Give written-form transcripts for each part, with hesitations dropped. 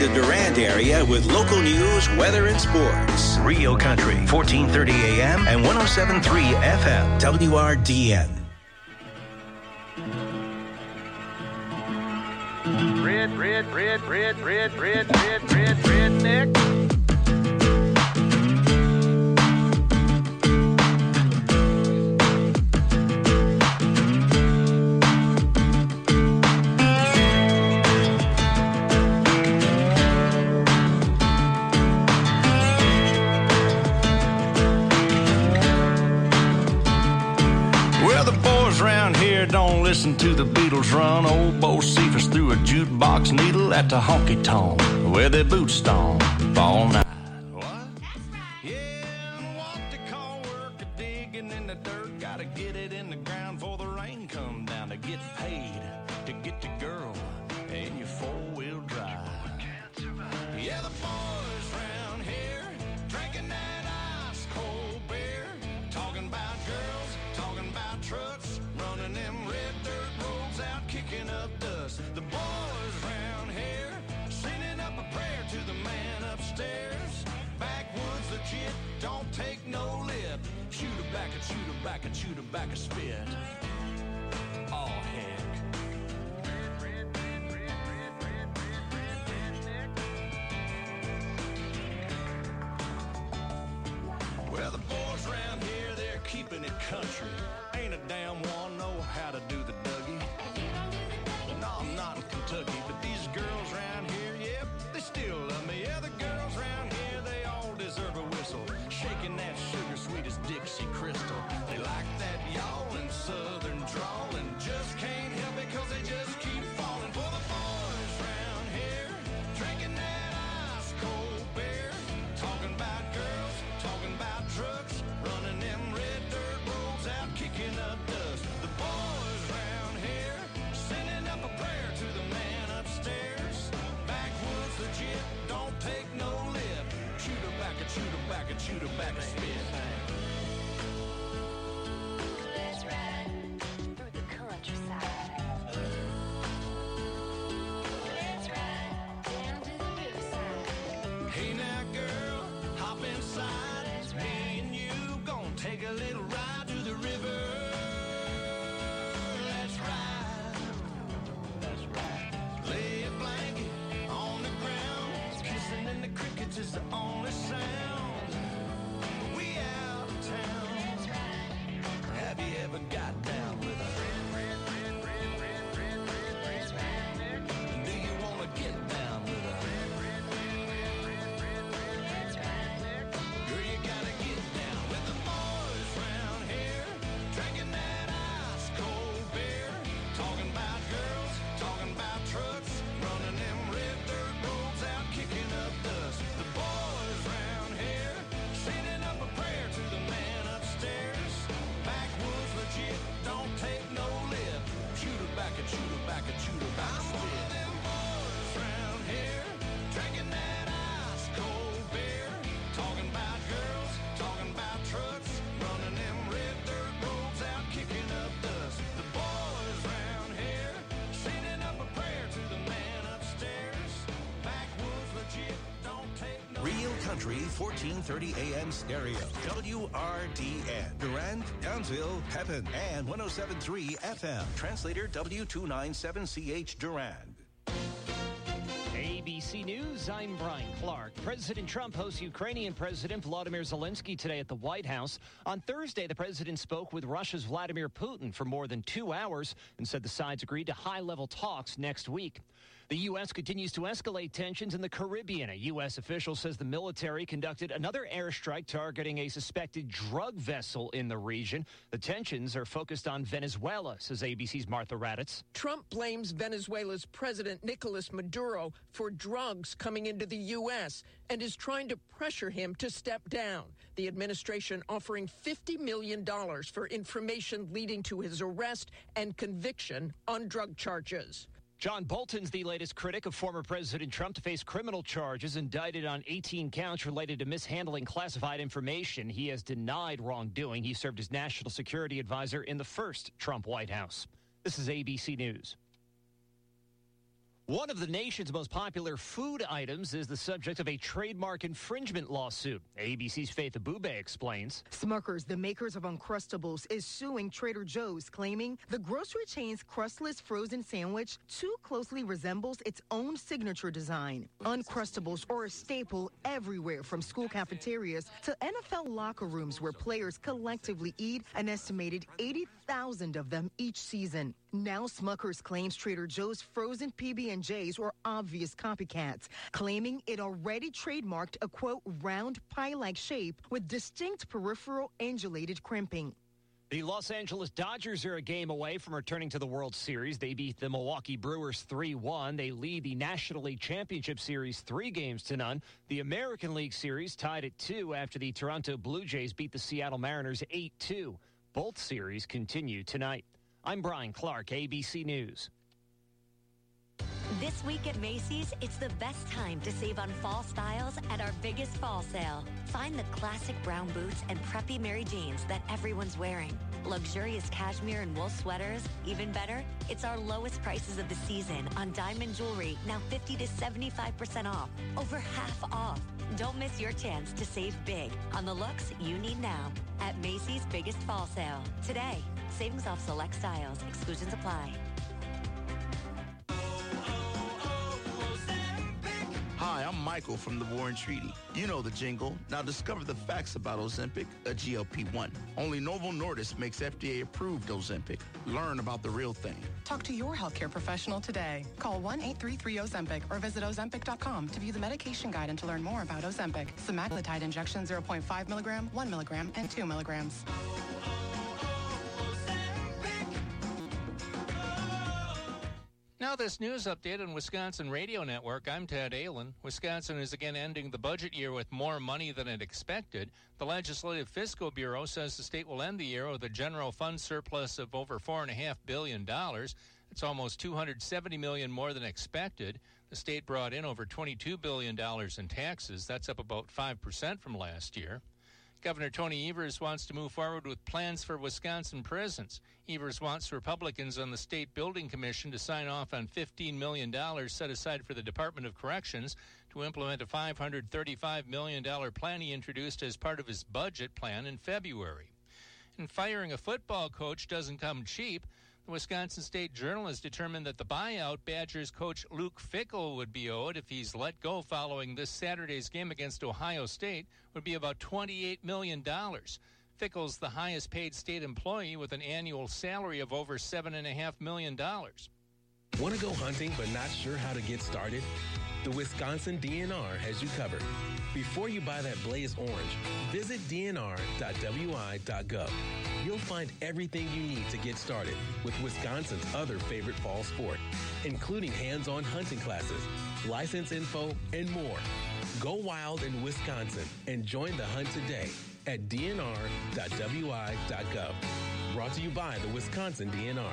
the Durand area with local news, weather, and sports. Rio Country, 1430 AM and 107.3 FM, WRDN. Redneck. Don't listen to the Beatles run. Old Bo Cephas threw a jukebox needle at the honky-tonk where their boots stomp all night. What? Yeah, and what they call work a digging in the dirt. Gotta get it in the ground before the rain come down to get paid, to get the girl in your four-wheel drive. Yeah, the boys round here drinking that ice-cold beer, talking about girls, talking about trucks, running them red dirt roads out, kicking up dust. The boys round here sending up a prayer to the man upstairs. Backwoods legit, don't take no lip. Shoot her back and shoot her back and shoot her back a spit. Oh, heck. Well, the boys round here, they're keeping it country. Ain't a damn one know how to do the Dougie. No, I'm not in Kentucky, but these girls round here, yep, they still love me. Yeah, the girls round here, they all deserve a whistle. Shaking that sugar sweet as Dixie Crystal. They like that yawling southern drawl and just can't help it cause they just keep falling for the boys round here. Drinking that ice cold beer. Talking about girls, talking about trucks, running them red dirt roads out, kicking up dust. The boys round here sending up a prayer to the man upstairs. Backwoods legit, don't take no lip. Shoot her back and shoot her back and shoot her back and spit. Let's ride through the countryside. Let's ride down to the riverside. Hey now girl, hop inside. Me and you gonna take a little ride to the river. Let's ride. That's right. Lay a blanket on the ground. Kissing in the crickets is the only sound. We out of town. Have you ever got down with a do you wanna get down with a girl, you gotta get down with the boys round here. Drinking that ice cold beer. Talking about girls, talking about trucks, running them red dirt roads out, kicking up dust. The boys round here sending up a prayer to the man upstairs. Backwoods legit, don't take no lip. Shoot her back and shoot her back and shoot her back. I'm one of them boys round here drinking that ice cold beer. Talking about girls, talking about trucks, running them red dirt roads out, kicking up dust. The boys round here sending up a prayer to the man upstairs. Backwoods legit, don't take no. Real Country, 1430 AM stereo. WRDN. Durand, Downsville, Pepin, and 107.3 FM. Translator W297CH Durand. ABC News, I'm Brian Clark. President Trump hosts Ukrainian President Volodymyr Zelensky today at the White House. On Thursday, the president spoke with Russia's Vladimir Putin for more than 2 hours and said the sides agreed to high-level talks next week. The U.S. continues to escalate tensions in the Caribbean. A U.S. official says the military conducted another airstrike targeting a suspected drug vessel in the region. The tensions are focused on Venezuela, says ABC's Martha Raddatz. Trump blames Venezuela's President Nicolas Maduro for drugs coming into the U.S. and is trying to pressure him to step down. The administration offering $50 million for information leading to his arrest and conviction on drug charges. John Bolton's the latest critic of former President Trump to face criminal charges, indicted on 18 counts related to mishandling classified information. He has denied wrongdoing. He served as national security advisor in the first Trump White House. This is ABC News. One of the nation's most popular food items is the subject of a trademark infringement lawsuit. ABC's Faith Abube explains. Smucker's, the makers of Uncrustables, is suing Trader Joe's, claiming the grocery chain's crustless frozen sandwich too closely resembles its own signature design. Uncrustables are a staple everywhere, from school cafeterias to NFL locker rooms, where players collectively eat an estimated 80,000 of them each season. Now Smucker's claims Trader Joe's frozen PB&Js were obvious copycats, claiming it already trademarked a, quote, round pie-like shape with distinct peripheral angulated crimping. The Los Angeles Dodgers are a game away from returning to the World Series. They beat the Milwaukee Brewers 3-1. They lead the National League Championship Series 3-0. The American League Series tied at 2 after the Toronto Blue Jays beat the Seattle Mariners 8-2. Both series continue tonight. I'm Brian Clark, ABC News. This week at Macy's, it's the best time to save on fall styles at our biggest fall sale. Find the classic brown boots and preppy Mary Janes that everyone's wearing. Luxurious cashmere and wool sweaters. Even better, it's our lowest prices of the season on diamond jewelry, now 50 to 75% off. Over half off. Don't miss your chance to save big on the looks you need now at Macy's biggest fall sale. Today, savings off select styles. Exclusions apply. Hi, I'm Michael from the Warren Treaty. You know the jingle. Now discover the facts about Ozempic, a GLP-1. Only Novo Nordisk makes FDA-approved Ozempic. Learn about the real thing. Talk to your healthcare professional today. Call 1-833-OZEMPIC or visit Ozempic.com to view the medication guide and to learn more about Ozempic. Semaglutide injection 0.5 milligram, 1 milligram, and 2 milligrams. Now this news update on Wisconsin Radio Network. I'm Ted Ahlin. Wisconsin is again ending the budget year with more money than it expected. The Legislative Fiscal Bureau says the state will end the year with a general fund surplus of over $4.5 billion. It's almost $270 million more than expected. The state brought in over $22 billion in taxes. That's up about 5% from last year. Governor Tony Evers wants to move forward with plans for Wisconsin prisons. Evers wants Republicans on the State Building Commission to sign off on $15 million set aside for the Department of Corrections to implement a $535 million plan he introduced as part of his budget plan in February. And firing a football coach doesn't come cheap. The Wisconsin State Journal has determined that the buyout Badgers coach Luke Fickell would be owed if he's let go following this Saturday's game against Ohio State would be about $28 million. Fickell's the highest paid state employee with an annual salary of over $7.5 million. Want to go hunting but not sure how to get started? The Wisconsin DNR has you covered. Before you buy that Blaze Orange, visit dnr.wi.gov. You'll find everything you need to get started with Wisconsin's other favorite fall sport, including hands-on hunting classes, license info, and more. Go wild in Wisconsin and join the hunt today at dnr.wi.gov. Brought to you by the Wisconsin DNR.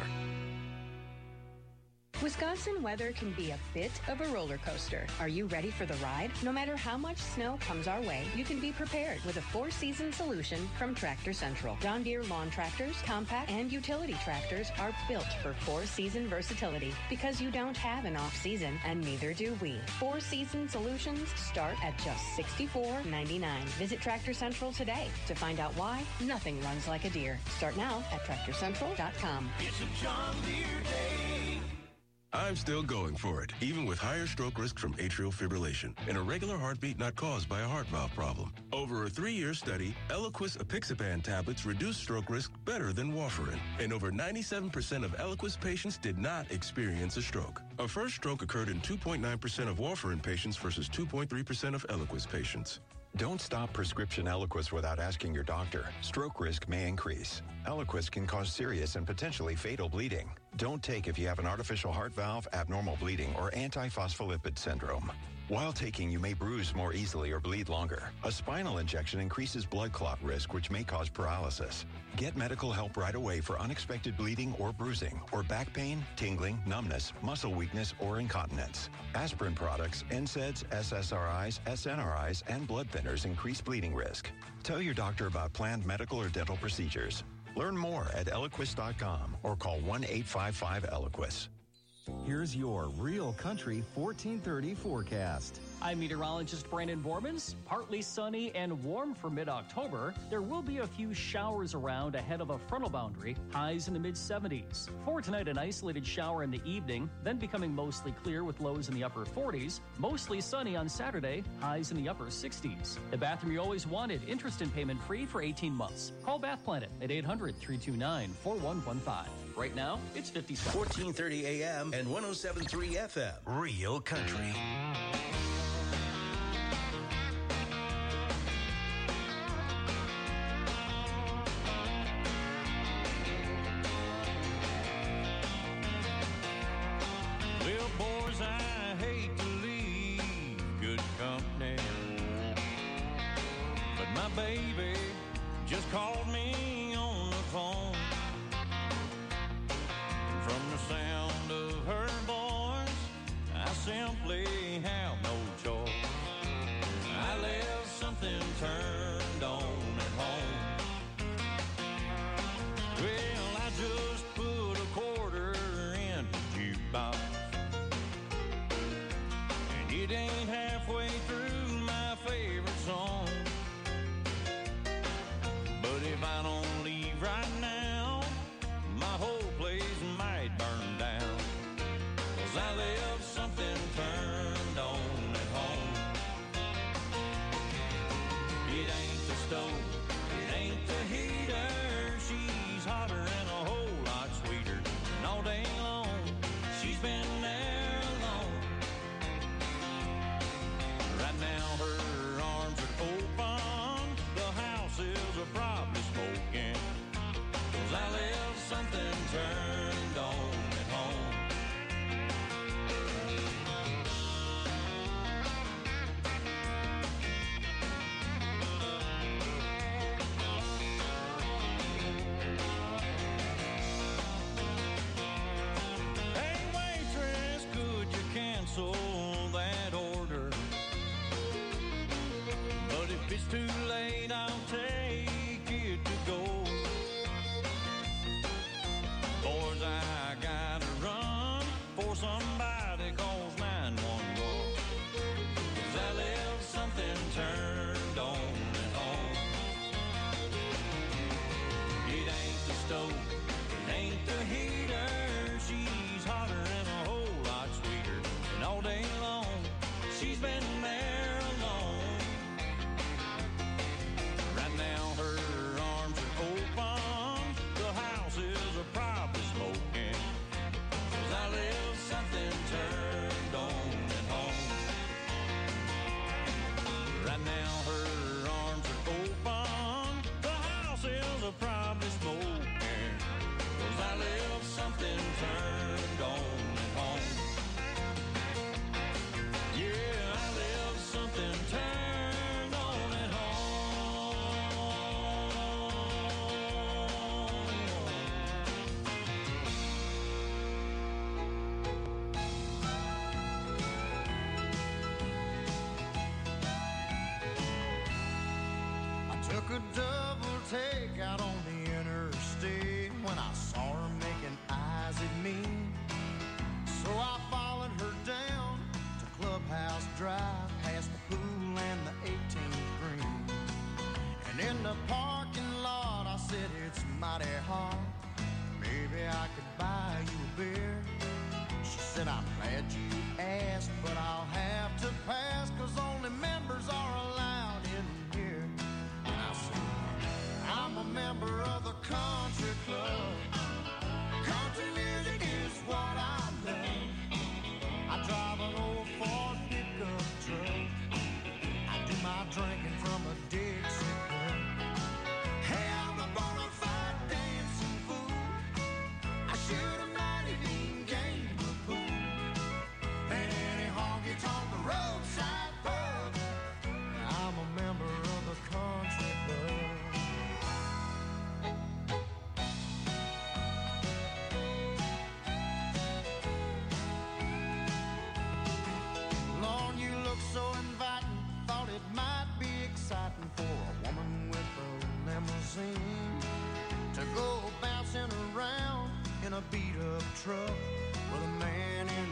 Wisconsin weather can be a bit of a roller coaster. Are you ready for the ride? No matter how much snow comes our way, you can be prepared with a four-season solution from Tractor Central. John Deere lawn tractors, compact, and utility tractors are built for four-season versatility because you don't have an off-season, and neither do we. Four-season solutions start at just $64.99. Visit Tractor Central today to find out why nothing runs like a Deere. Start now at TractorCentral.com. It's a John Deere day. I'm still going for it, even with higher stroke risk from atrial fibrillation and a regular heartbeat not caused by a heart valve problem. Over a 3-year study, Eliquis apixaban tablets reduce stroke risk better than warfarin, and over 97% of Eliquis patients did not experience a stroke. A first stroke occurred in 2.9% of warfarin patients versus 2.3% of Eliquis patients. Don't stop prescription Eliquis without asking your doctor. Stroke risk may increase. Eliquis can cause serious and potentially fatal bleeding. Don't take if you have an artificial heart valve, abnormal bleeding, or antiphospholipid syndrome. While taking, you may bruise more easily or bleed longer. A spinal injection increases blood clot risk, which may cause paralysis. Get medical help right away for unexpected bleeding or bruising, or back pain, tingling, numbness, muscle weakness, or incontinence. Aspirin products, NSAIDs, SSRIs, SNRIs, and blood thinners increase bleeding risk. Tell your doctor about planned medical or dental procedures. Learn more at Eliquis.com or call 1-855-ELIQUIS. Here's your Real Country 1430 forecast. I'm meteorologist Brandon Bormans. Partly sunny and warm for mid-October. There will be a few showers around ahead of a frontal boundary. Highs in the mid-70s. For tonight, an isolated shower in the evening, then becoming mostly clear with lows in the upper 40s. Mostly sunny on Saturday. Highs in the upper 60s. The bathroom you always wanted. Interest and payment free for 18 months. Call Bath Planet at 800-329-4115. Right now, it's 57. 1430 AM and 107.3 FM. Real Country. Well, boys, I hate to leave good company, but my baby just called me on the phone. And from the sound of her voice, I simply have no choice. I left something turned on at home. Well, I just put a quarter in the jukebox, and it ain't halfway through my favorite song. But if I don't leave right now, my whole place might burn down, 'cause I left something turned on at home. It ain't the stove, it ain't the heater, she's hotter and a whole lot sweeter, and all day long she's been there alone. Right now her arms are open, the house is probably smoking, 'cause I left something turned on at home. Hey waitress, could you cancel that order? But if it's too late, I'll take it to go. Boys, I gotta run for somebody calls 911, 'cause I left something turned on at home. It ain't the stove, it ain't the heater, she's hotter and a whole lot sweeter, and all day long she's been there alone. Right now her arms are open, the house is probably smoking, 'cause I left something turned on at home. Right now her arms are open, the house is probably smoking, 'cause I left something turned on at home. Yeah, I left something turned on at I took a double take out on the interstate when I saw her making eyes at me. So I followed her down to Clubhouse Drive, past the pool and the 18th green. And in the parking lot, I said, it's mighty hot, maybe I could buy you a beer. She said, I'm glad you asked, but I'll have to pass, 'cause only members are allowed in here. And I said, I'm a member of the country club. Country music is what I love. I drive an old Ford pickup truck. I do my drinking from a Dixie cup. Hey, I'm a bona fide dancing fool. I shoot a mighty mean game of pool. And any honky-tonk roadside pub. I'm a member of the country club. Lord, you look so inviting. Thought it might be exciting for a woman with a limousine to go bouncing around in a beat-up truck with a man in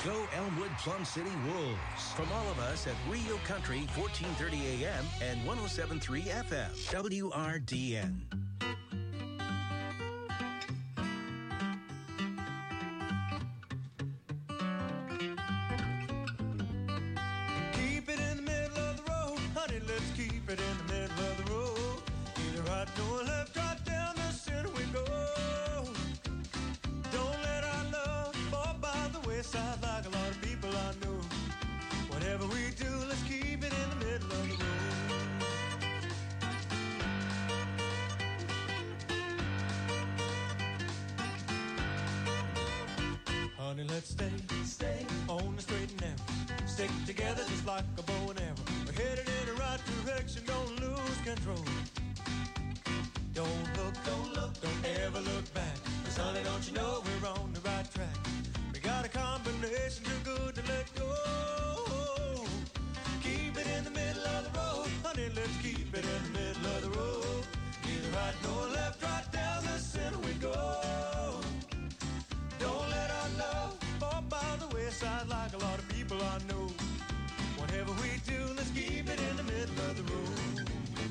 Go Elmwood Plum City Wolves. From all of us at Rio Country, 1430 AM and 107.3 FM, WRDN. Keep it in the middle of the road, honey, let's keep it in the middle of the road. Either right or left, right down the center we go. Don't let our love fall by the wayside like a lot of people I know. Whatever we do, let's keep it in the middle of the road. Honey, let's stay on the straight and narrow. Stick together just like a bow and arrow. We're headed in the right direction, don't lose control. Don't look, don't ever look back. 'Cause honey, don't you know we're on the right track? We got a combination too good to let go. Keep it in the middle of the road, honey, let's keep it in the middle of the road. Neither right nor left, right down the center we go. Don't let our love fall by the wayside like a lot of people I know. Whatever we do, let's keep it in the middle of the road.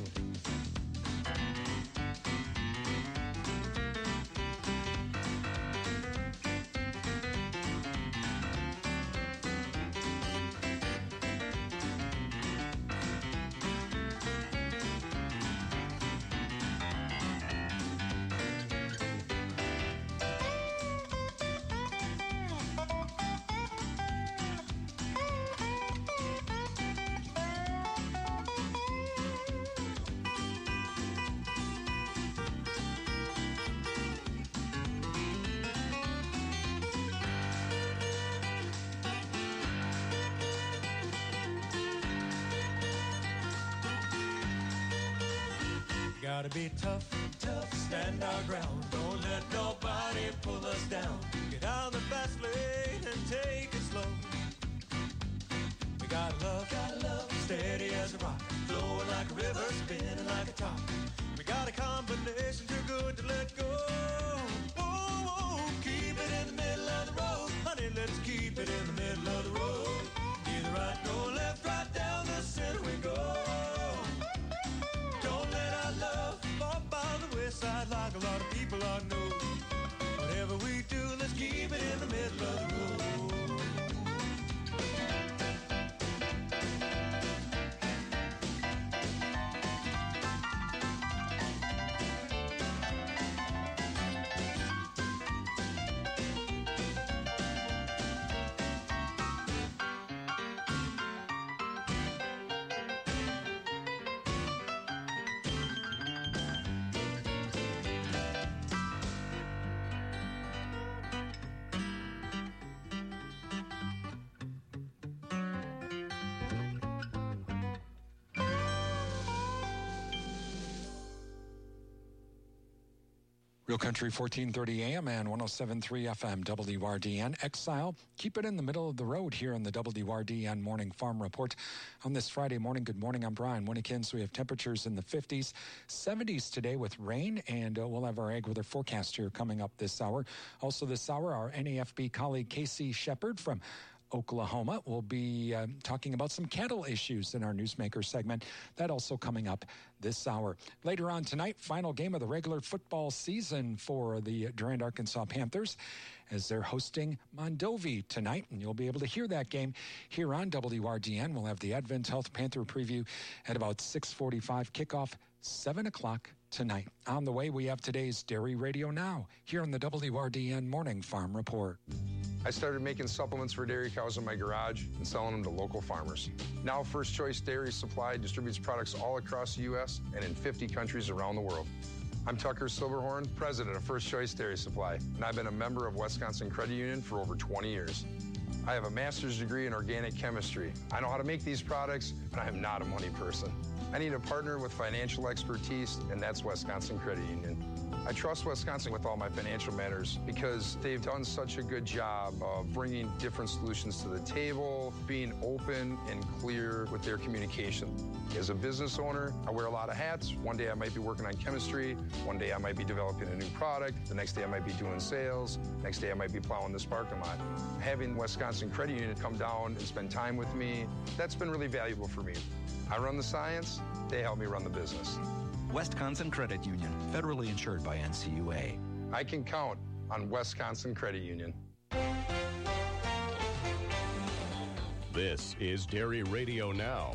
Gotta be tough, stand our ground. Don't let nobody pull us down. Get out of the fast lane and take it slow. We gotta love, steady as a rock. Flowing like a river, spinning like a top. We got a combination too good to let go. Oh, keep it in the middle of the road. Honey, let's keep it in the middle of the road. Neither right nor left, right down the center we go. Like a lot of people I know. Whatever we do, let's keep it in the middle of the road. Real Country 1430 AM and 107.3 FM WRDN. Exile, keep it in the middle of the road here on the WRDN Morning Farm Report. On this Friday morning, good morning, I'm Brian Winnikins. We have temperatures in the 50s, 70s today with rain, and we'll have our ag weather forecast here coming up this hour. Also this hour, our NAFB colleague Casey Shepard from Oklahoma will be talking about some cattle issues in our Newsmaker segment. That also coming up this hour. Later on tonight, final game of the regular football season for the Durand, Arkansas Panthers as they're hosting Mondovi tonight. And you'll be able to hear that game here on WRDN. We'll have the Advent Health Panther preview at about 6:45, kickoff 7 o'clock tonight. On the way, we have today's Dairy Radio Now here on the WRDN Morning Farm Report. I started making supplements for dairy cows in my garage and selling them to local farmers. Now First Choice Dairy Supply distributes products all across the U.S. and in 50 countries around the world. I'm Tucker Silverhorn, president of First Choice Dairy Supply, and I've been a member of Wisconsin Credit Union for over 20 years. I have a master's degree in organic chemistry. I know how to make these products, but I am not a money person. I need a partner with financial expertise, and that's Wisconsin Credit Union. I trust Wisconsin with all my financial matters because they've done such a good job of bringing different solutions to the table, being open and clear with their communication. As a business owner, I wear a lot of hats. One day I might be working on chemistry. One day I might be developing a new product. The next day I might be doing sales. Next day I might be plowing this parking lot. Having Wisconsin Credit Union come down and spend time with me, that's been really valuable for me. I run the science. They help me run the business. Wisconsin Credit Union, federally insured by NCUA. I can count on Wisconsin Credit Union. This is Dairy Radio Now.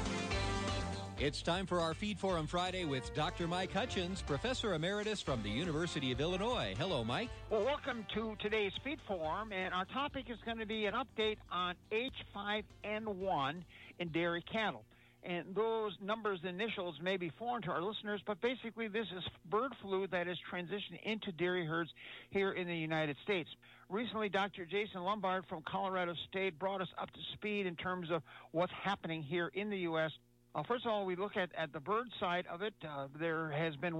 It's time for our Feed Forum Friday with Dr. Mike Hutchins, Professor Emeritus from the University of Illinois. Hello, Mike. Well, welcome to today's Feed Forum, and our topic is going to be an update on H5N1 in dairy cattle. And those numbers, initials, may be foreign to our listeners, but basically this is bird flu that is transitioning into dairy herds here in the United States. Recently, Dr. Jason Lombard from Colorado State brought us up to speed in terms of what's happening here in the U.S. First of all, we look at the bird side of it. There has been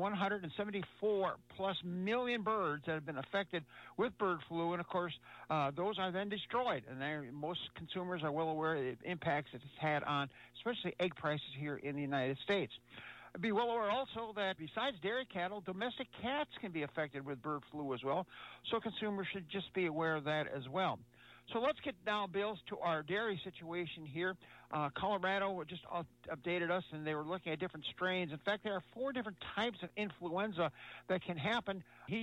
174+ million birds that have been affected with bird flu, and of course, those are then destroyed. And most consumers are well aware of the impacts it's had on, especially egg prices here in the United States. Be well aware also that besides dairy cattle, domestic cats can be affected with bird flu as well, so consumers should just be aware of that as well. So let's get now, Bill, to our dairy situation here. Colorado just updated us, and they were looking at different strains. In fact, there are 4 different types of influenza that can happen.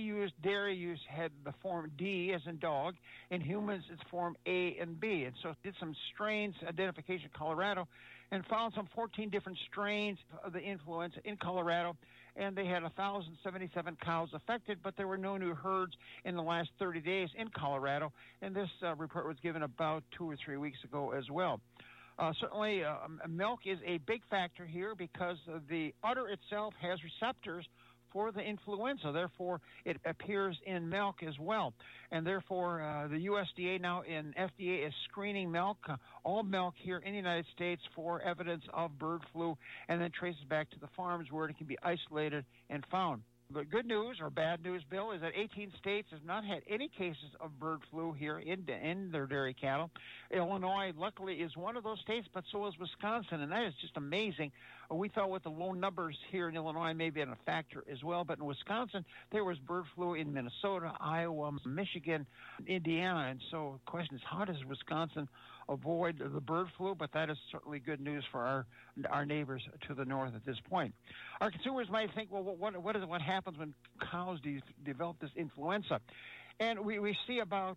Dairy had the form D, as in dog. In humans, it's form A and B. And so did some strains identification in Colorado and found some 14 different strains of the influenza in Colorado. And they had 1,077 cows affected, but there were no new herds in the last 30 days in Colorado. And this report was given about 2 or 3 weeks ago as well. Certainly, milk is a big factor here because the udder itself has receptors for the influenza. Therefore, it appears in milk as well. And therefore, the USDA now in FDA is screening milk, all milk here in the United States for evidence of bird flu, and then traces back to the farms where it can be isolated and found. The good news, or bad news, Bill, is that 18 states have not had any cases of bird flu here in their dairy cattle. Illinois, luckily, is one of those states, but so is Wisconsin, and that is just amazing. We thought with the low numbers here in Illinois may be a factor as well, but in Wisconsin, there was bird flu in Minnesota, Iowa, Michigan, Indiana, and so the question is, how does Wisconsin avoid the bird flu? But that is certainly good news for our neighbors to the north at this point. Our consumers might think, well, what happens when cows develop this influenza? And we see about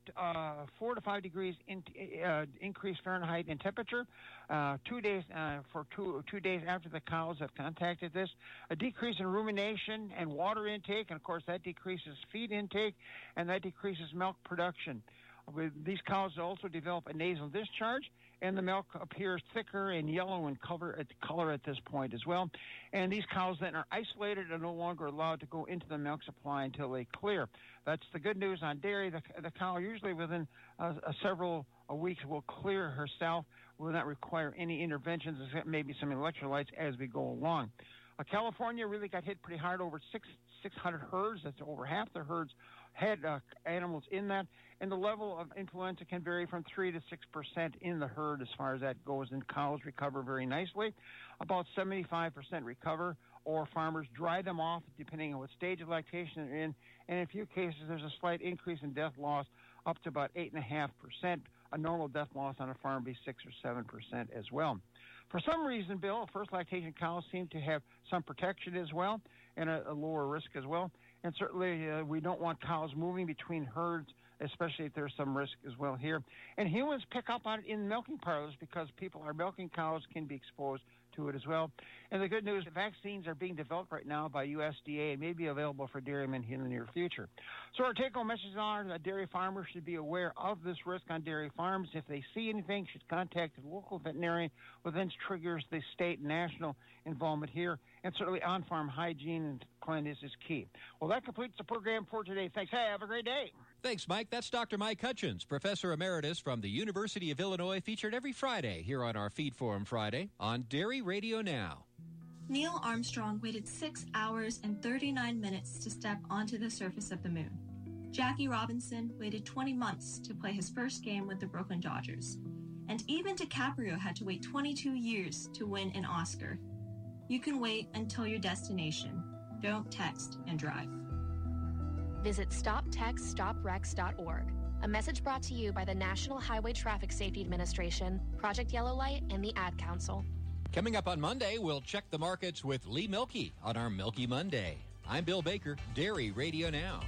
4 to 5 degrees increased Fahrenheit in temperature 2 days for 2 days after the cows have contacted this. A decrease in rumination and water intake, and of course that decreases feed intake, and that decreases milk production. These cows also develop a nasal discharge, and the milk appears thicker and yellow in color at this point as well. And these cows then are isolated and no longer allowed to go into the milk supply until they clear. That's the good news on dairy. The cow usually within several weeks will clear herself, will not require any interventions, except maybe some electrolytes as we go along. California really got hit pretty hard, over 600 herds. That's over half the herds had animals in that, and the level of influenza can vary from 3 to 6% in the herd as far as that goes, and cows recover very nicely. About 75% recover, or farmers dry them off depending on what stage of lactation they're in, and in a few cases there's a slight increase in death loss up to about 8.5%. A normal death loss on a farm would be 6 or 7% as well. For some reason, Bill, first lactation cows seem to have some protection as well and a lower risk as well. And certainly we don't want cows moving between herds, especially if there's some risk as well here. And humans pick up on it in milking parlors because people are milking cows, can be exposed to it as well. And the good news, vaccines are being developed right now by USDA and may be available for dairymen in the near future. So our take-home messages are that dairy farmers should be aware of this risk on dairy farms. If they see anything, should contact the local veterinarian, which then triggers the state and national involvement here. And certainly on-farm hygiene and cleanliness is key. Well, that completes the program for today. Thanks. Hey, have a great day. Thanks, Mike. That's Dr. Mike Hutchins, Professor Emeritus from the University of Illinois, featured every Friday here on our Feed Forum Friday on Dairy Radio Now. Neil Armstrong waited 6 hours and 39 minutes to step onto the surface of the moon. Jackie Robinson waited 20 months to play his first game with the Brooklyn Dodgers. And even DiCaprio had to wait 22 years to win an Oscar. You can wait until your destination. Don't text and drive. Visit StopTextStopWrecks.org. A message brought to you by the National Highway Traffic Safety Administration, Project Yellow Light, and the Ad Council. Coming up on Monday, we'll check the markets with Lee Milkey on our Milky Monday. I'm Bill Baker, Dairy Radio Now.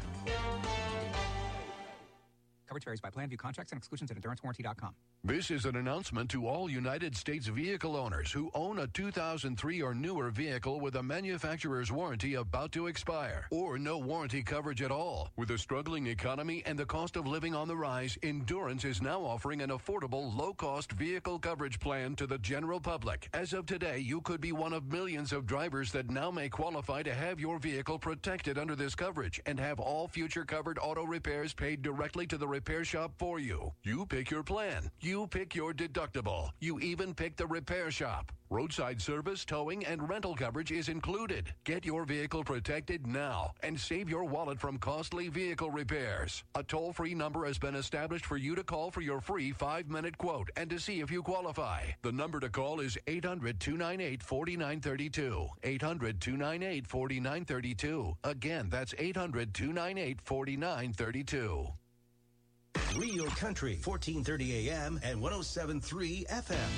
Coverage varies by plan. View contracts and exclusions at EnduranceWarranty.com. This is an announcement to all United States vehicle owners who own a 2003 or newer vehicle with a manufacturer's warranty about to expire or no warranty coverage at all. With a struggling economy and the cost of living on the rise, Endurance is now offering an affordable, low-cost vehicle coverage plan to the general public. As of today, you could be one of millions of drivers that now may qualify to have your vehicle protected under this coverage and have all future covered auto repairs paid directly to the repair shop for you. You pick your plan. You pick your deductible. You even pick the repair shop. Roadside service, towing, and rental coverage is included. Get your vehicle protected now and save your wallet from costly vehicle repairs. A toll-free number has been established for you to call for your free 5-minute quote and to see if you qualify. The number to call is 800-298-4932. 800-298-4932. Again, that's 800-298-4932. Real Country, 1430 AM and 107.3 FM.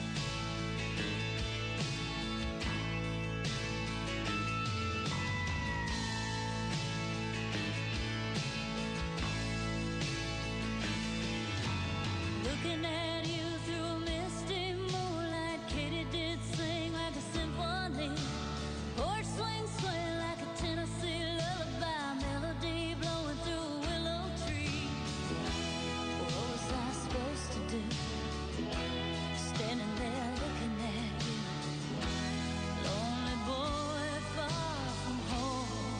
Looking at you through misty moonlight, Katie did sing like a symphony. Porch swing sway like a Tennessee lullaby, melody blowing through a willow tree. What was I supposed to do? Standing there looking at you, lonely boy far from home.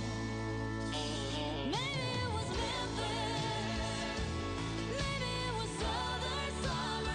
Maybe it was Memphis, maybe it was Southern sun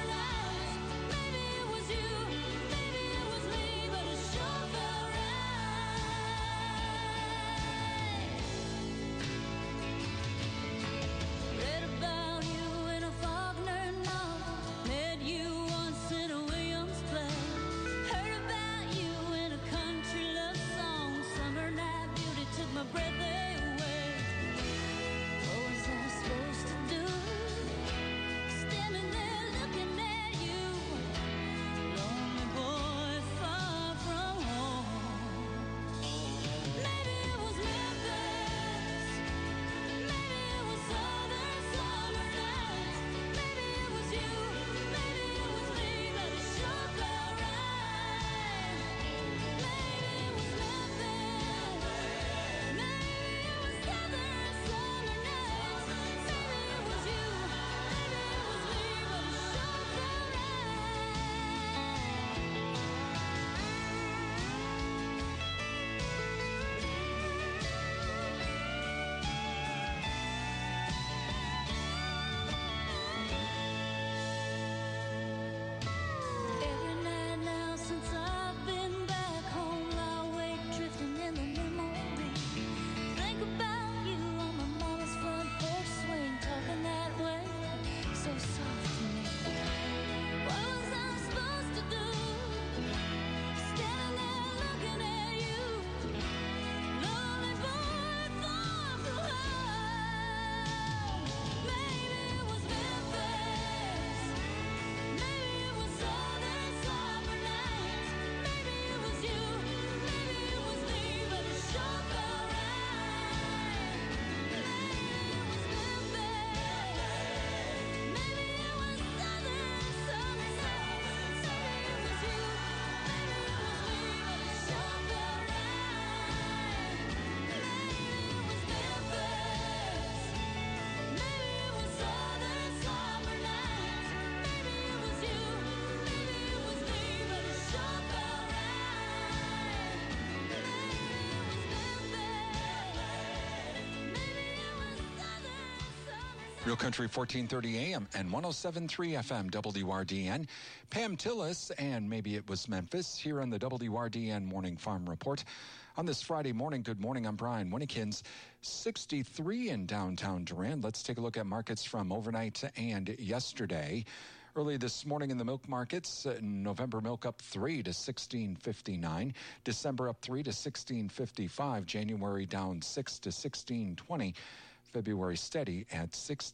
Real Country 1430 AM and 107.3 FM WRDN. Pam Tillis and maybe it was Memphis here on the WRDN Morning Farm Report. On this Friday morning, good morning, I'm Brian Winnekins. 63 in downtown Durand. Let's take a look at markets from overnight and yesterday. Early this morning in the milk markets, November milk up 3 to 16.59. December up 3 to 16.55. January down 6 to 16.20. February steady at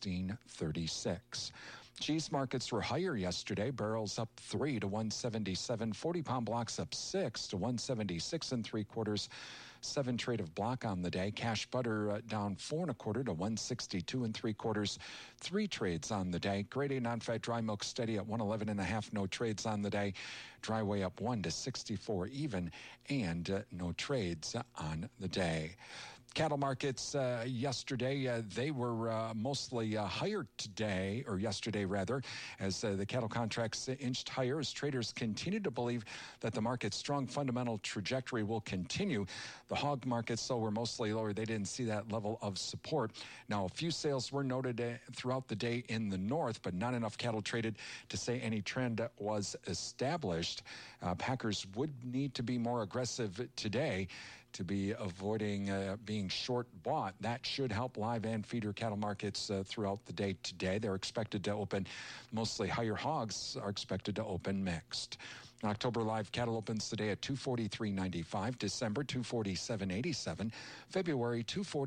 16.36. Cheese markets were higher yesterday. Barrels up 3 to 177. 40-pound blocks up 6 to 176 3/4. 7 trade of block on the day. Cash butter down 4 1/4 to 162 3/4. 3 trades on the day. Grade A non-fat dry milk steady at 111 1/2. No trades on the day. Dry whey up 1 to 64 even, and no trades on the day. Cattle markets yesterday, they were mostly higher today, or yesterday rather, as the cattle contracts inched higher as traders continue to believe that the market's strong fundamental trajectory will continue. The hog markets, though, were mostly lower. They didn't see that level of support. Now, a few sales were noted throughout the day in the north, but not enough cattle traded to say any trend was established. Packers would need to be more aggressive today to be avoiding being short bought. That should help live and feeder cattle markets throughout the day today. They're expected to open mostly higher. Hogs are expected to open mixed. October live cattle opens today at 243.95, December 247.87, February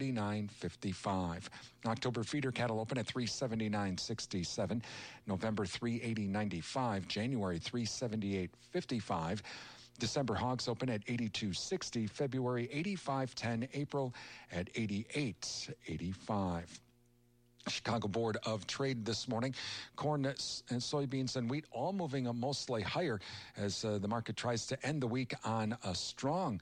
249.55. October feeder cattle open at 379.67, November 380.95, January 378.55. December hogs open at 82.60, February 85.10, April at 88.85. Chicago Board of Trade this morning. Corn and soybeans and wheat all moving mostly higher as the market tries to end the week on a strong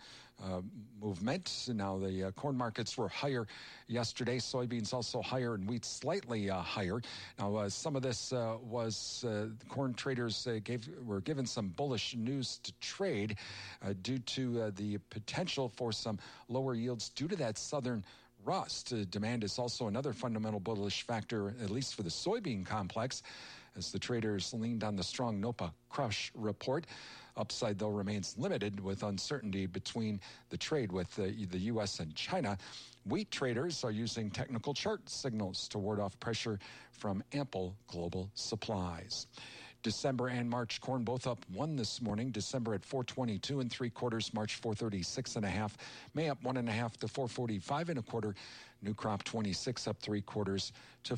movement. Now, the corn markets were higher yesterday. Soybeans also higher and wheat slightly higher. Now, some of this was corn traders were given some bullish news to trade due to the potential for some lower yields due to that southern rust. Demand is also another fundamental bullish factor, at least for the soybean complex, as the traders leaned on the strong NOPA crush report. Upside, though, remains limited with uncertainty between the trade with the U.S. and China. Wheat traders are using technical chart signals to ward off pressure from ample global supplies. December and March corn both up 1 this morning. December at 422 3/4, March 436 1/2, May up 1 1/2 to 445 1/4. New crop 26 up 3/4 to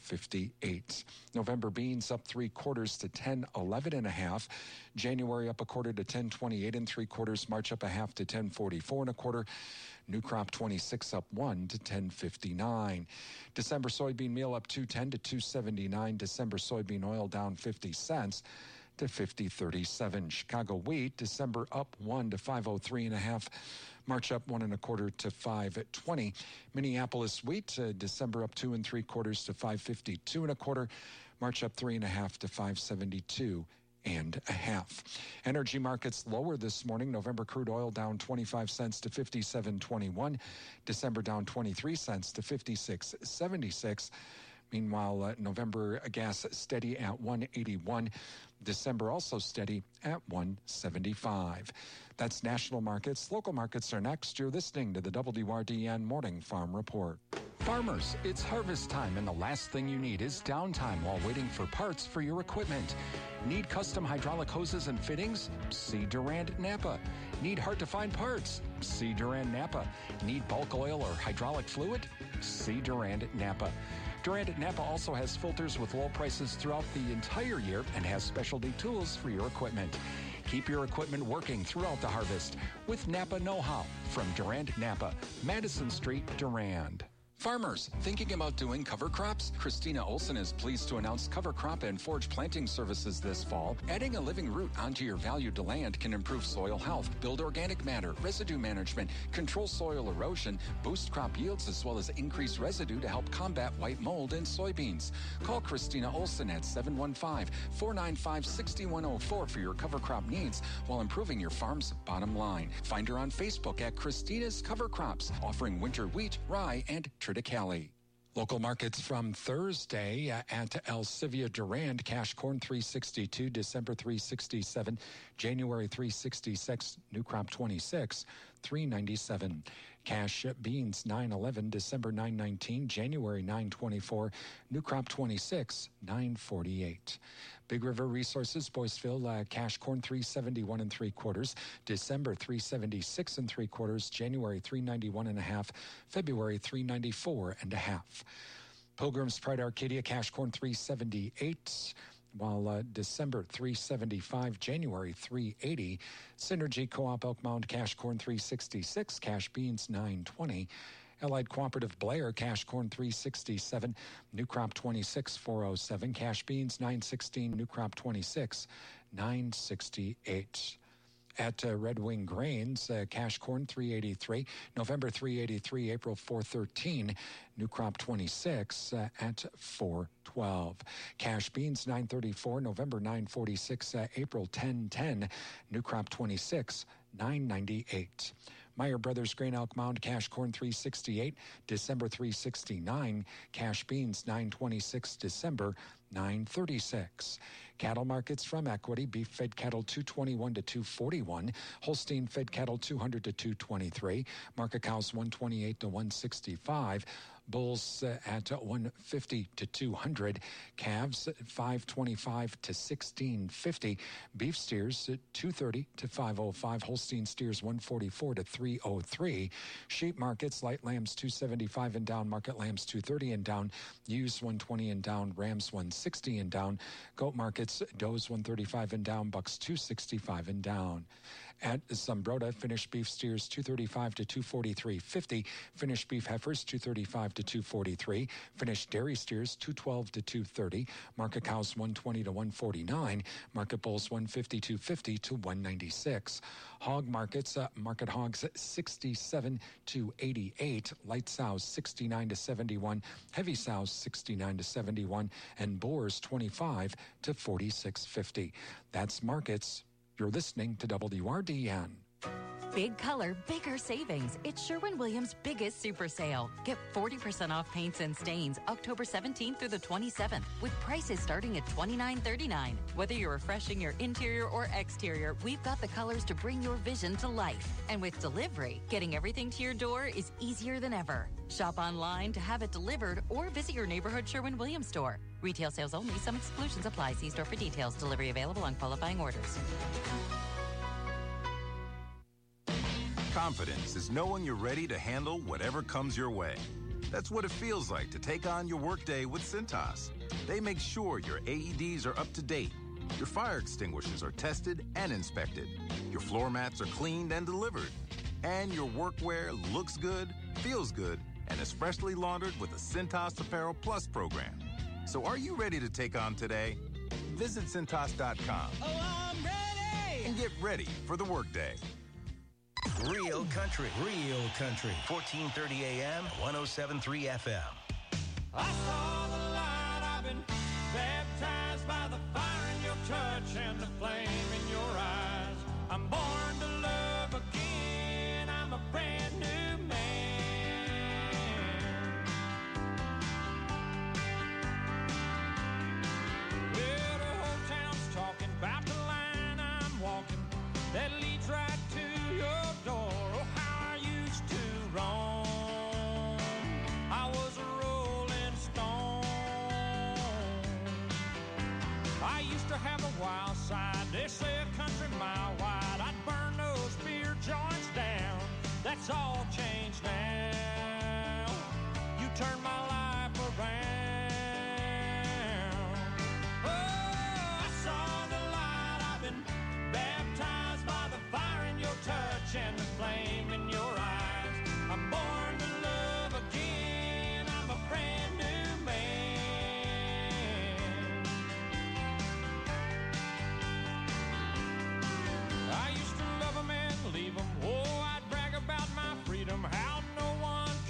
458. November beans up 3/4 to 1011 1/2. January up 1/4 to 1028 3/4. March up 1/2 to 1044 1/4. New crop 26 up 1 to 1059. December soybean meal up 210 to 279. December soybean oil down 50 cents to 50.37. Chicago wheat December up 1 to 503 1/2. March up 1 1/4 to 520. Minneapolis wheat December up 2 3/4 to 552 1/4. March up 3 1/2 to 572 1/2. Energy markets lower this morning. November crude oil down 25 cents to 57.21. December down 23 cents to 56.76. Meanwhile, November gas steady at 181. December also steady at 175. That's national markets. Local markets are next. You're listening to the WRDN Morning Farm Report. Farmers, it's harvest time, and the last thing you need is downtime while waiting for parts for your equipment. Need custom hydraulic hoses and fittings? See Durand Napa. Need hard-to-find parts? See Durand Napa. Need bulk oil or hydraulic fluid? See Durand Napa. Durand Napa also has filters with low prices throughout the entire year and has specialty tools for your equipment. Keep your equipment working throughout the harvest with Napa Know-How from Durand Napa, Madison Street, Durand. Farmers thinking about doing cover crops? Christina Olson is pleased to announce cover crop and forage planting services this fall. Adding a living root onto your valued land can improve soil health, build organic matter, residue management, control soil erosion, boost crop yields, as well as increase residue to help combat white mold in soybeans. Call Christina Olson at 715-495-6104 for your cover crop needs while improving your farm's bottom line. Find her on Facebook at Christina's Cover Crops, offering winter wheat, rye, and Triticale. Local markets from Thursday at El Sivia Durand, cash corn $3.62, December $3.67, January $3.66, new crop 26, $3.97. Cash beans $9.11, December $9.19, January $9.24, new crop 26, $9.48. Big River Resources, Boyceville, cash corn $3.71 3/4, December $3.76 3/4, January $3.91 1/2, February $3.94 1/2. Pilgrim's Pride Arcadia, cash corn $3.78, while December $3.75, January $3.80. Synergy Co-op Elk Mound, cash corn $3.66, cash beans $9.20. Allied Cooperative Blair, cash corn $3.67, new crop 26, $4.07, cash beans $9.16, new crop 26, $9.68. At Red Wing Grains, cash corn $3.83, November $3.83, April $4.13, new crop 26 at $4.12. Cash beans $9.34, November $9.46, April $10.10, new crop 26, $9.98. Meyer Brothers Grain Elk Mound, cash corn $3.68, December $3.69, cash beans $9.26, December $9.36. Cattle markets from Equity, beef fed cattle $221 to $241, Holstein fed cattle $200 to $223, market cows $128 to $165, bulls at $150 to $200, calves $525 to $1650, beef steers $230 to $505, Holstein steers $144 to $303, sheep markets, light lambs $275 and down, market lambs $230 and down, ewes $120 and down, rams $160 and down, goat markets, does $135 and down, bucks $265 and down. At Zumbrota, finished beef steers $235 to $243.50, finished beef heifers $235 to $243, finished dairy steers $212 to $230, market cows $120 to $149, market bulls $150 to $50 to $196. Hog markets, market hogs $67 to $88, light sows $69 to $71, heavy sows $69 to $71, and boars $25 to $46.50. That's markets. You're listening to WRDN. Big color, bigger savings. It's Sherwin-Williams' biggest super sale. Get 40% off paints and stains October 17th through the 27th with prices starting at $29.39. Whether you're refreshing your interior or exterior, we've got the colors to bring your vision to life. And with delivery, getting everything to your door is easier than ever. Shop online to have it delivered or visit your neighborhood Sherwin-Williams store. Retail sales only. Some exclusions apply. See store for details. Delivery available on qualifying orders. Confidence is knowing you're ready to handle whatever comes your way. That's what it feels like to take on your workday with Cintas. They make sure your AEDs are up to date, your fire extinguishers are tested and inspected, your floor mats are cleaned and delivered, and your workwear looks good, feels good, and is freshly laundered with the Cintas Apparel Plus program. So are you ready to take on today? Visit Cintas.com. Oh, I'm ready! And get ready for the workday. Real country. 1430 AM, 107.3 FM. I saw the light, I've been baptized by the fire in your touch and the flame in your eyes. I'm born to love again, I'm a brand new man. Well, the whole town's talking about the line I'm walking that leads right to your door. Oh, how I used to roam. I was a rolling stone. I used to have a wild side. They say a country mile wide. I'd burn those beer joints down. That's all changed now. You turned my life around. Oh, I saw the light. I've been baptized by the fire in your touch and the flame in your eyes. I'm born to love again. I'm a brand new man. I used to love 'em and leave 'em. Oh, I'd brag about my freedom, how no one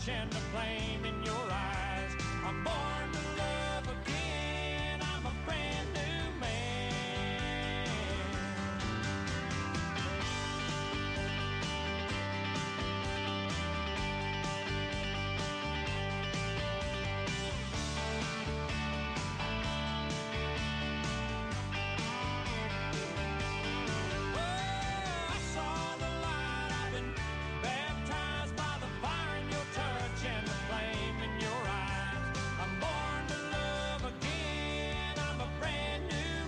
church and the flame in your eyes. I'm born to love again. I'm a brand new man. Oh, I saw the light. I've been baptized by the fire in your touch and the flame in your eyes. I'm born to love again. I'm a brand new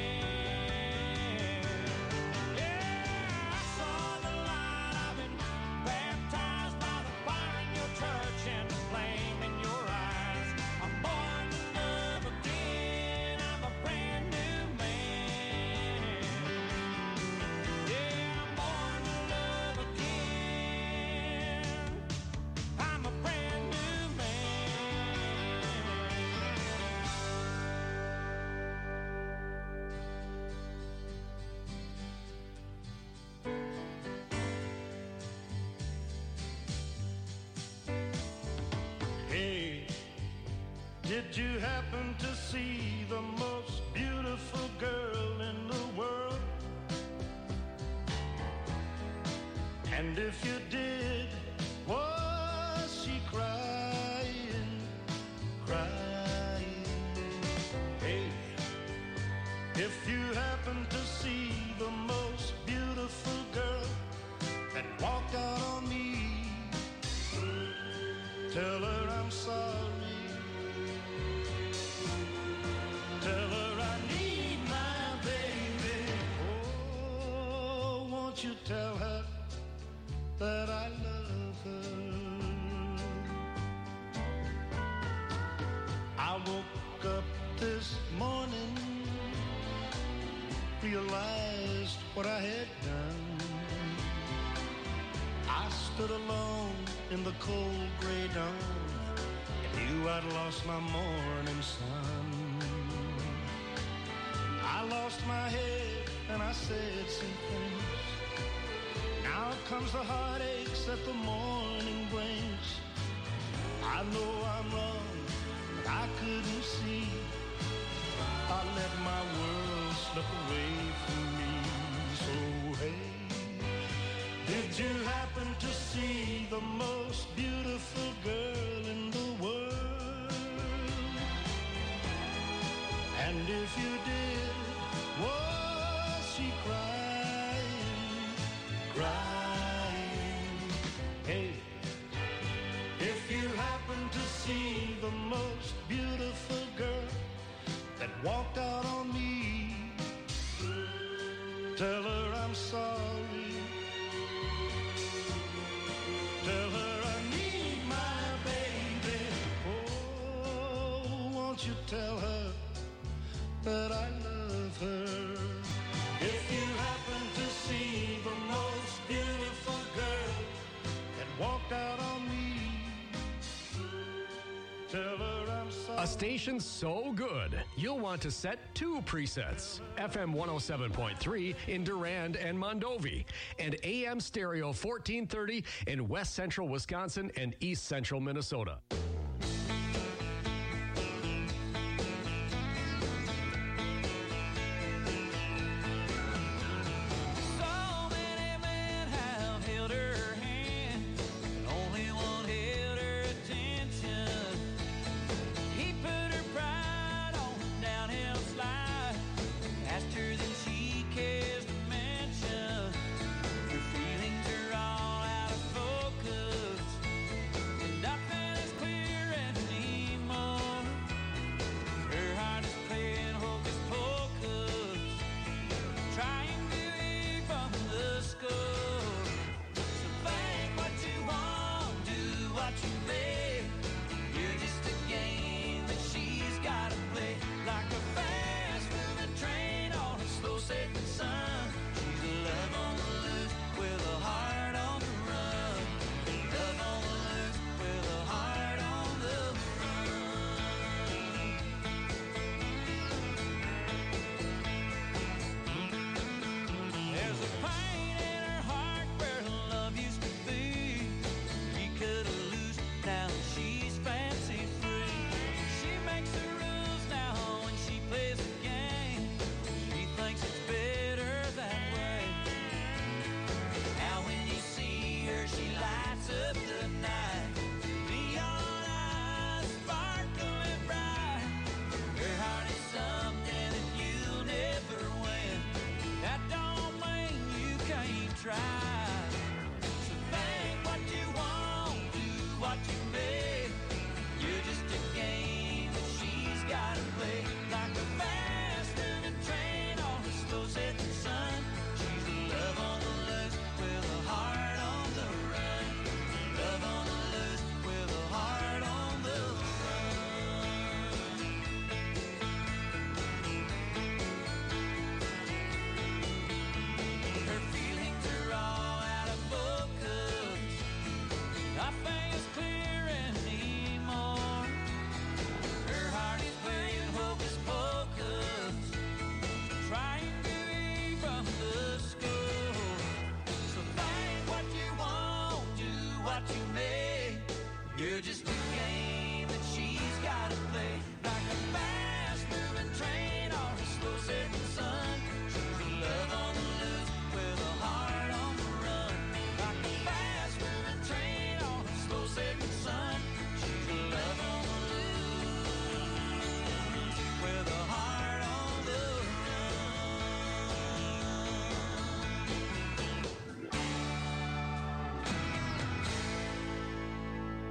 man. Yeah, I saw the light. I've been baptized by the fire in your touch and the flame in your eyes. I'm born to love again. I'm a brand new man. Yeah, I'm born to love again. I'm a brand new Hey, did you happen to see the most beautiful girl in the world? And if you did, was she crying, crying? Hey, if you happen to see the most beautiful girl that walked out on me, tell her I'm sorry. Tell her I need my baby. Oh, won't you tell her that I love her? I woke up this morning, realized what I had done. I stood alone in the cold gray dawn and knew I'd lost my morning sun. I lost my head and I said some things. Now comes the heartaches that the morning brings. I know I'm wrong, but I couldn't see. I let my world slip away from me. So hey, did you happen to see the most beautiful girl in the world? And if you did, was she crying, crying? Hey, if you happen to see the most beautiful girl that walked out on me, tell her I'm sorry. Tell her I need my baby. Oh, won't you tell her that I love her? If you happen to see the most beautiful girl that walked out on me, tell her I'm sorry. A station so good, you'll want to set 2 presets. FM 107.3 in Durand and Mondovi, and AM stereo 1430 in West Central Wisconsin and East Central Minnesota. Feelings are all out of focus. And I feel as clear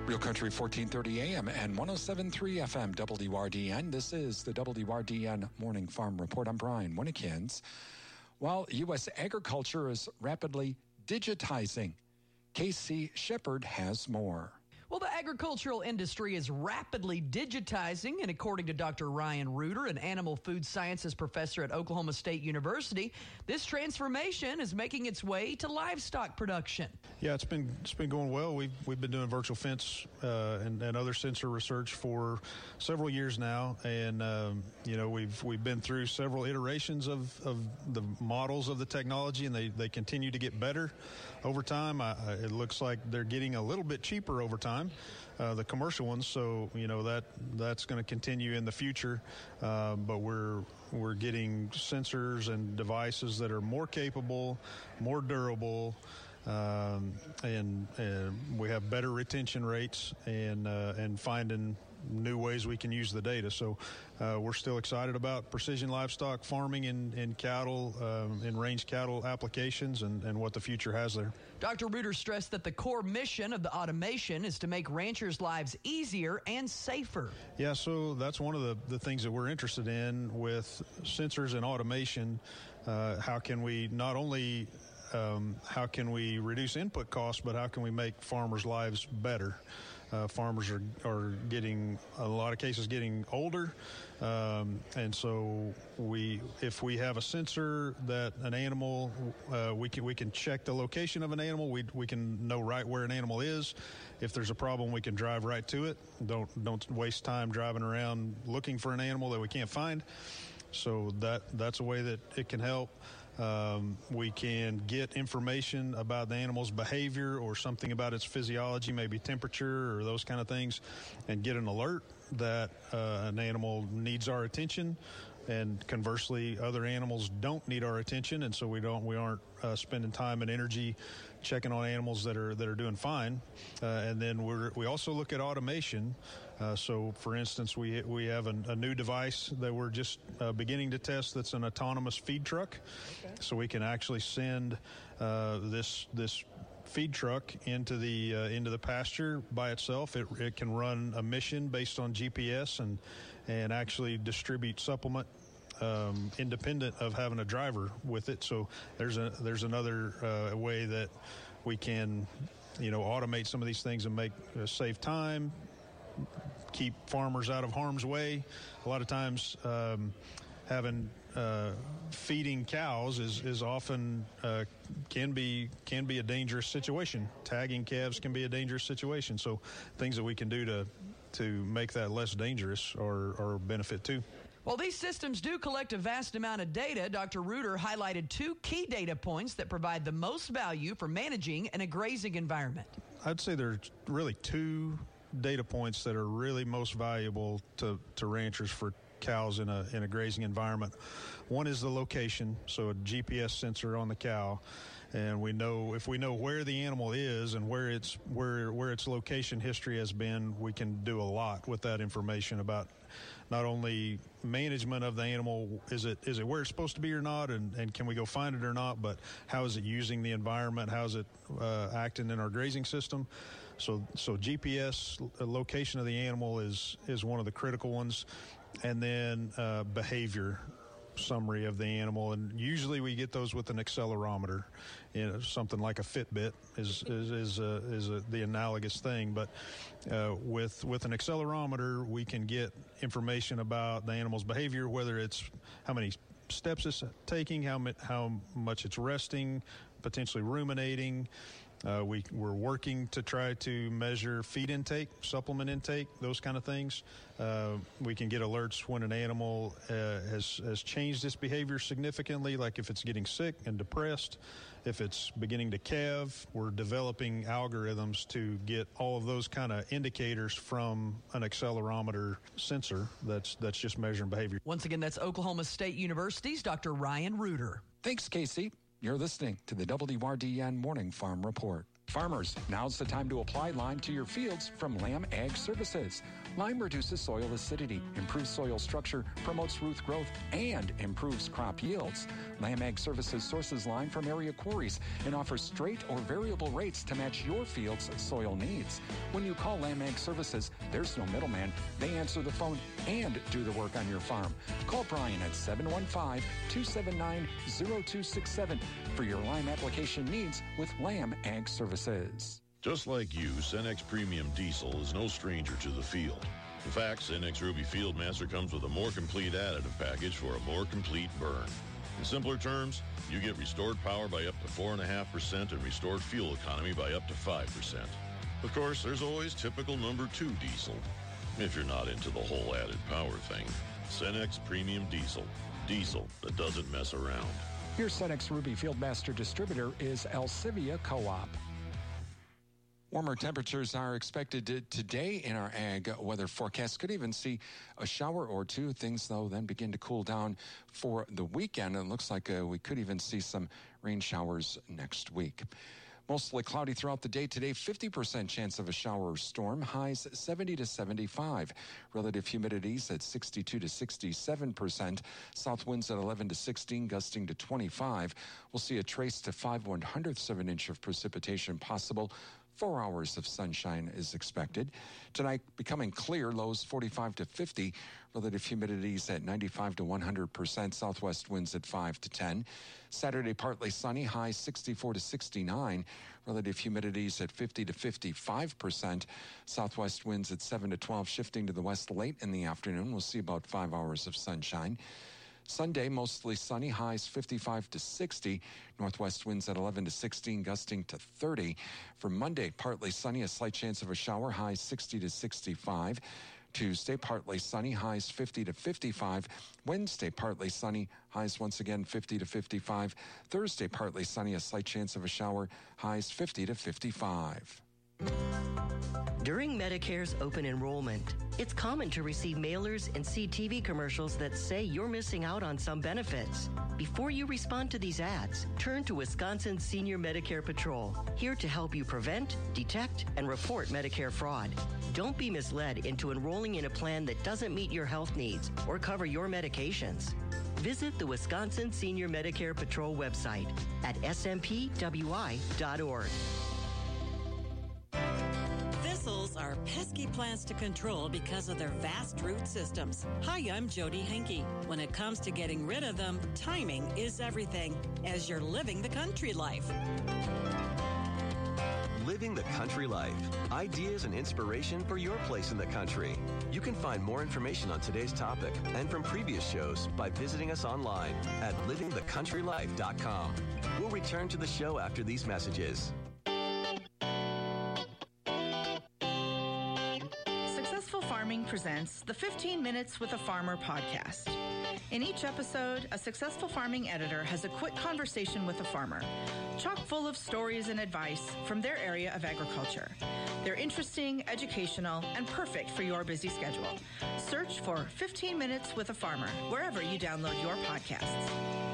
Real Country 1430 AM and 107.3 FM WRDN. This is the WRDN Morning Farm Report. I'm Brian Winnikins. While U.S. agriculture is rapidly digitizing, Casey Shepard has more. Well, the agricultural industry is rapidly digitizing, and according to Dr. Ryan Reuter, an animal food sciences professor at Oklahoma State University, this transformation is making its way to livestock production. Yeah, it's been going well. We've been doing virtual fence and other sensor research for several years now, and we've been through several iterations of the models of the technology, and they continue to get better over time. It looks like they're getting a little bit cheaper over time, the commercial ones. So that's going to continue in the future. But we're getting sensors and devices that are more capable, more durable, and we have better retention rates and finding new ways we can use the data. So we're still excited about precision livestock farming in cattle, in range cattle applications and what the future has there. Dr. Reuter stressed that the core mission of the automation is to make ranchers' lives easier and safer. Yeah, so that's one of the things that we're interested in with sensors and automation. How can we not only how can we reduce input costs, but how can we make farmers' lives better? Farmers are getting, a lot of cases, getting older, and so if we have a sensor that an animal, we can check the location of an animal. We can know right where an animal is. If there's a problem, we can drive right to it. Don't waste time driving around looking for an animal that we can't find. So that's a way that it can help. We can get information about the animal's behavior or something about its physiology, maybe temperature or those kind of things, and get an alert that an animal needs our attention. And conversely, other animals don't need our attention, and so we aren't spending time and energy checking on animals that are doing fine. And then we also look at automation. So, for instance, we have a new device that we're just beginning to test. That's an autonomous feed truck. Okay. So we can actually send this feed truck into the pasture by itself. It can run a mission based on GPS and actually distribute supplement independent of having a driver with it. So there's another way that we can automate some of these things and make save time, keep farmers out of harm's way. A lot of times having feeding cows is often can be a dangerous situation. Tagging calves can be a dangerous situation. So things that we can do to make that less dangerous or benefit too. While these systems do collect a vast amount of data, Dr. Reuter highlighted two key data points that provide the most value for managing in a grazing environment. I'd say there's really two data points that are really most valuable to ranchers for cows in a grazing environment. One is the location, so a GPS sensor on the cow, and if we know where the animal is and where its location history has been, we can do a lot with that information about not only management of the animal, is it where it's supposed to be or not, and can we go find it or not, but how is it using the environment, how is it acting in our grazing system. So GPS location of the animal is one of the critical ones, and then behavior summary of the animal, and usually we get those with an accelerometer. Something like a Fitbit is the analogous thing, but with an accelerometer we can get information about the animal's behavior, whether it's how many steps it's taking, how much it's resting, potentially ruminating. We're working to try to measure feed intake, supplement intake, those kind of things. We can get alerts when an animal has changed its behavior significantly, like if it's getting sick and depressed, if it's beginning to calve. We're developing algorithms to get all of those kind of indicators from an accelerometer sensor that's just measuring behavior. Once again, that's Oklahoma State University's Dr. Ryan Reuter. Thanks, Casey. You're listening to the WRDN Morning Farm Report. Farmers, now's the time to apply Lime to your fields from Lamb Ag Services. Lime reduces soil acidity, improves soil structure, promotes root growth, and improves crop yields. Lamb Ag Services sources lime from area quarries and offers straight or variable rates to match your field's soil needs. When you call Lamb Ag Services, there's no middleman. They answer the phone and do the work on your farm. Call Brian at 715-279-0267 for your lime application needs with Lamb Ag Services. Just like you, Cenex Premium Diesel is no stranger to the field. In fact, Cenex Ruby Fieldmaster comes with a more complete additive package for a more complete burn. In simpler terms, you get restored power by up to 4.5% and restored fuel economy by up to 5%. Of course, there's always typical number 2 diesel. If you're not into the whole added power thing, Cenex Premium Diesel. Diesel that doesn't mess around. Your Cenex Ruby Fieldmaster distributor is Alcivia Co-op. Warmer temperatures are expected today in our ag weather forecast. Could even see a shower or two. Things, though, then begin to cool down for the weekend. And it looks like we could even see some rain showers next week. Mostly cloudy throughout the day today. 50% chance of a shower or storm. Highs 70 to 75. Relative humidities at 62 to 67%. South winds at 11 to 16, gusting to 25. We'll see a trace to 5/100ths of an inch of precipitation possible. 4 hours of sunshine is expected. Tonight, becoming clear, lows 45 to 50. Relative humidities at 95 to 100%. Southwest winds at 5 to 10. Saturday, partly sunny, highs 64 to 69. Relative humidities at 50 to 55%. Southwest winds at 7 to 12, shifting to the west late in the afternoon. We'll see about 5 hours of sunshine. Sunday, mostly sunny, highs 55 to 60. Northwest winds at 11 to 16, gusting to 30. For Monday, partly sunny, a slight chance of a shower, highs 60 to 65. Tuesday, partly sunny, highs 50 to 55. Wednesday, partly sunny, highs once again 50 to 55. Thursday, partly sunny, a slight chance of a shower, highs 50 to 55. During Medicare's open enrollment, it's common to receive mailers and see TV commercials that say you're missing out on some benefits. Before you respond to these ads, turn to Wisconsin Senior Medicare Patrol, here to help you prevent, detect, and report Medicare fraud. Don't be misled into enrolling in a plan that doesn't meet your health needs or cover your medications. Visit the Wisconsin Senior Medicare Patrol website at smpwi.org. Thistles are pesky plants to control because of their vast root systems. Hi, I'm Jody Henke. When it comes to getting rid of them, timing is everything, as you're living the country life. Living the Country Life. Ideas and inspiration for your place in the country. You can find more information on today's topic and from previous shows by visiting us online at livingthecountrylife.com. We'll return to the show after these messages. Successful Farming presents the 15 Minutes with a Farmer podcast. In each episode, a successful farming editor has a quick conversation with a farmer, chock full of stories and advice from their area of agriculture. They're interesting, educational, and perfect for your busy schedule. Search for 15 Minutes with a Farmer wherever you download your podcasts.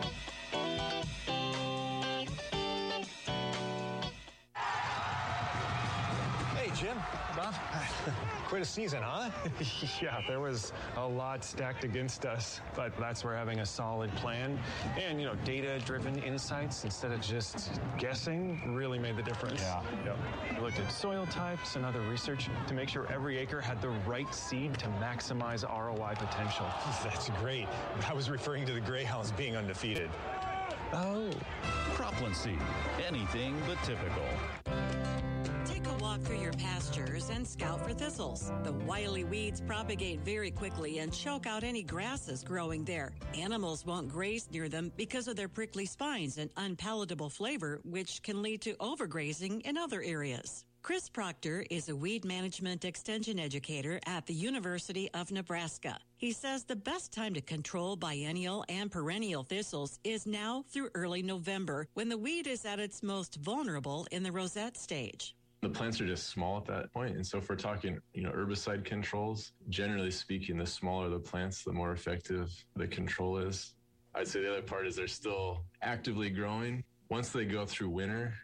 Hey, Jim. Bob. Quite a season, huh? Yeah, there was a lot stacked against us, but that's where having a solid plan and, data-driven insights instead of just guessing really made the difference. Yeah. Yep. We looked at soil types and other research to make sure every acre had the right seed to maximize ROI potential. That's great. I was referring to the Greyhounds being undefeated. Oh. Cropland Seed. Anything but typical. Walk through your pastures and scout for thistles. The wily weeds propagate very quickly and choke out any grasses growing there. Animals won't graze near them because of their prickly spines and unpalatable flavor, which can lead to overgrazing in other areas. Chris Proctor is a weed management extension educator at the University of Nebraska. He says the best time to control biennial and perennial thistles is now through early November, when the weed is at its most vulnerable in the rosette stage. The plants are just small at that point. And so if we're talking, herbicide controls, generally speaking, the smaller the plants, the more effective the control is. I'd say the other part is they're still actively growing. Once they go through winter,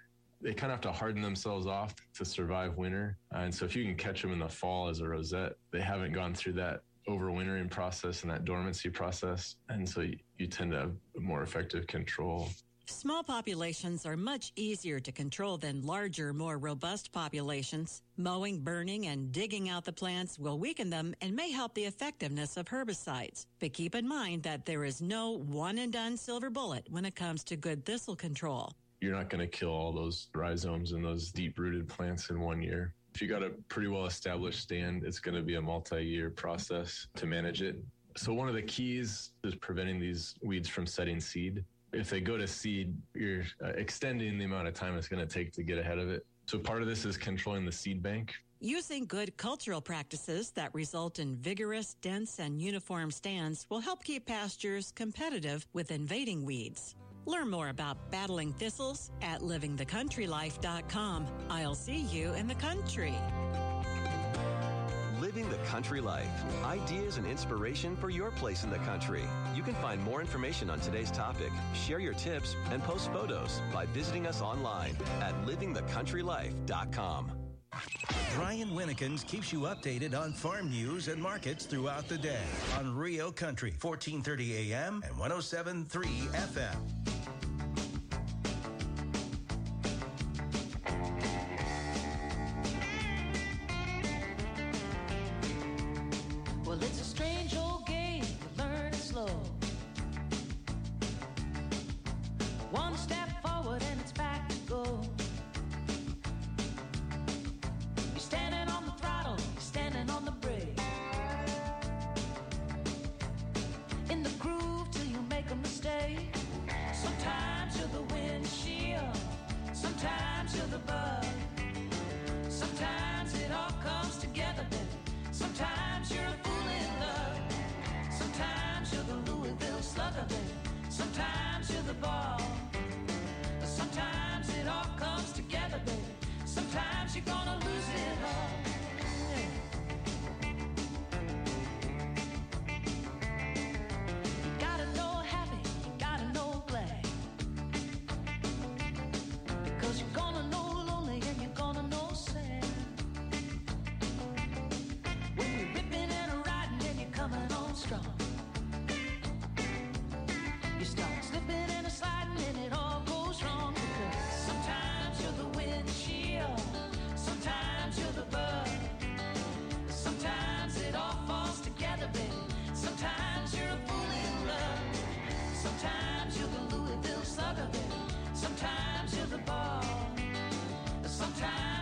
they kind of have to harden themselves off to survive winter. And so if you can catch them in the fall as a rosette, they haven't gone through that overwintering process and that dormancy process. And so you tend to have more effective control. Small populations are much easier to control than larger, more robust populations. Mowing, burning, and digging out the plants will weaken them and may help the effectiveness of herbicides. But keep in mind that there is no one-and-done silver bullet when it comes to good thistle control. You're not going to kill all those rhizomes and those deep-rooted plants in 1 year. If you got a pretty well-established stand, it's going to be a multi-year process to manage it. So one of the keys is preventing these weeds from setting seed. If they go to seed, you're extending the amount of time it's going to take to get ahead of it. So part of this is controlling the seed bank. Using good cultural practices that result in vigorous, dense, and uniform stands will help keep pastures competitive with invading weeds. Learn more about battling thistles at livingthecountrylife.com. I'll see you in the country. Living the Country Life. Ideas and inspiration for your place in the country. You can find more information on today's topic, share your tips, and post photos by visiting us online at livingthecountrylife.com. Brian Winnekins keeps you updated on farm news and markets throughout the day on Rio Country, 1430 AM and 107.3 FM. Well, it's a strange old game, you learn it slow. One step forward and it's back to go. You're standing on the throttle, you're standing on the brake. In the groove till you make a mistake. Sometimes you're the windshield, sometimes you're the bug. Sometimes it all comes together, baby. Sometimes you're a fool in love. Sometimes you're the Louisville Slugger, baby. Sometimes you're the ball. Sometimes it all comes together, baby. Sometimes you're gonna lose it all. You gotta know happy, you gotta know glad. Because you're gonna know lonely and you're gonna know sad. When you're ripping and riding and you're coming on strong. You start slipping and sliding and it all goes wrong. Because sometimes you're the windshield, sometimes you're the bug. Sometimes it all falls together, baby. Sometimes you're a fool in love. Sometimes you're the Louisville Slugger, baby. Sometimes you're the ball. Sometimes